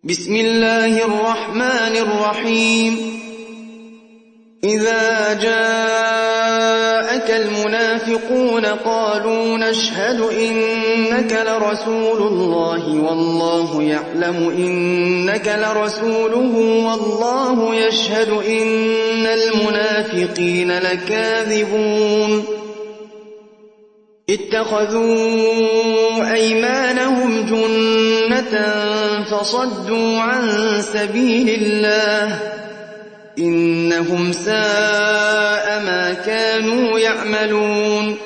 بسم الله الرحمن الرحيم إذا جاءك المنافقون قالوا نشهد إنك لرسول الله والله يعلم إنك لرسوله والله يشهد إن المنافقين لكاذبون اتخذوا أيمانهم جنة فصدوا عن سبيل الله إنهم ساء ما كانوا يعملون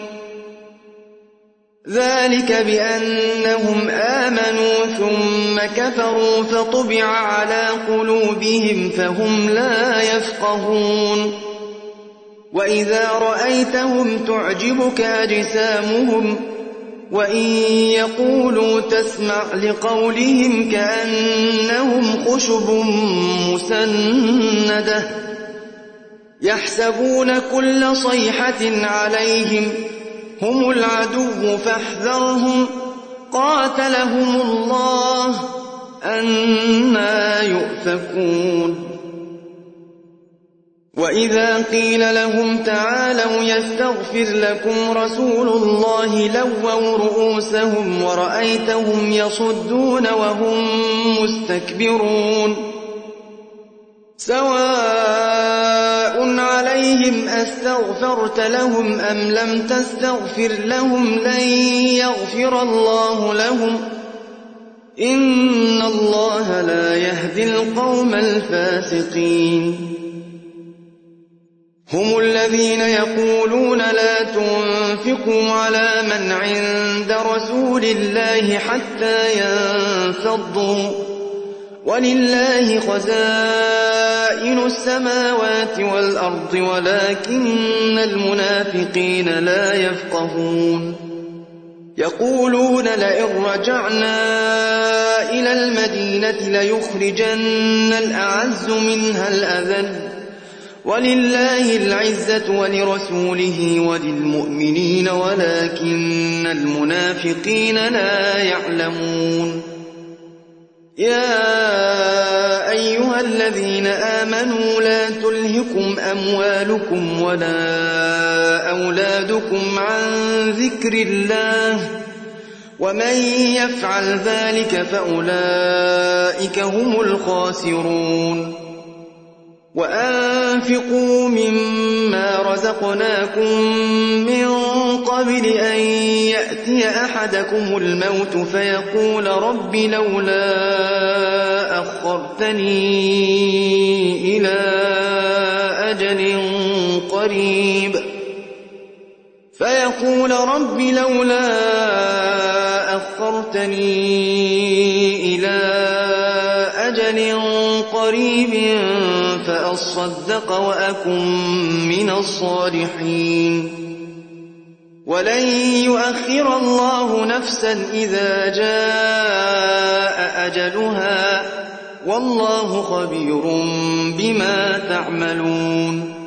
ذلك بأنهم آمنوا ثم كفروا فطبع على قلوبهم فهم لا يفقهون وإذا رأيتهم تعجبك أجسامهم وإن يقولوا تسمع لقولهم كأنهم خشب مسندة يحسبون كل صيحة عليهم هم العدو فاحذرهم قاتلهم الله أنى يؤفكون وإذا قيل لهم تعالوا يستغفر لكم رسول الله لووا رؤوسهم ورأيتهم يصدون وهم مستكبرون سواء عليهم أستغفرت لهم أم لم تستغفر لهم لن يغفر الله لهم إن الله لا يهدي القوم الفاسقين هم الذين يقولون لا تنفقوا على من عند رسول الله حتى ينفضوا ولله خزائن السماوات والأرض ولكن المنافقين لا يفقهون يقولون لئن رجعنا إلى المدينة ليخرجن الأعز منها الأذل ولله العزة ولرسوله وللمؤمنين ولكن المنافقين لا يعلمون يا أيها الذين آمنوا لا تلهكم أموالكم ولا أولادكم عن ذكر الله ومن يفعل ذلك فأولئك هم الخاسرون وأنفقوا مما رزقناكم من قبل أن يأتي أحدكم الموت فيقول رب لولا أخرتني إلى أجل قريب فأصدق وأكن من الصالحين ولن يؤخر الله نفسا إذا جاء أجلها والله خبير بما تعملون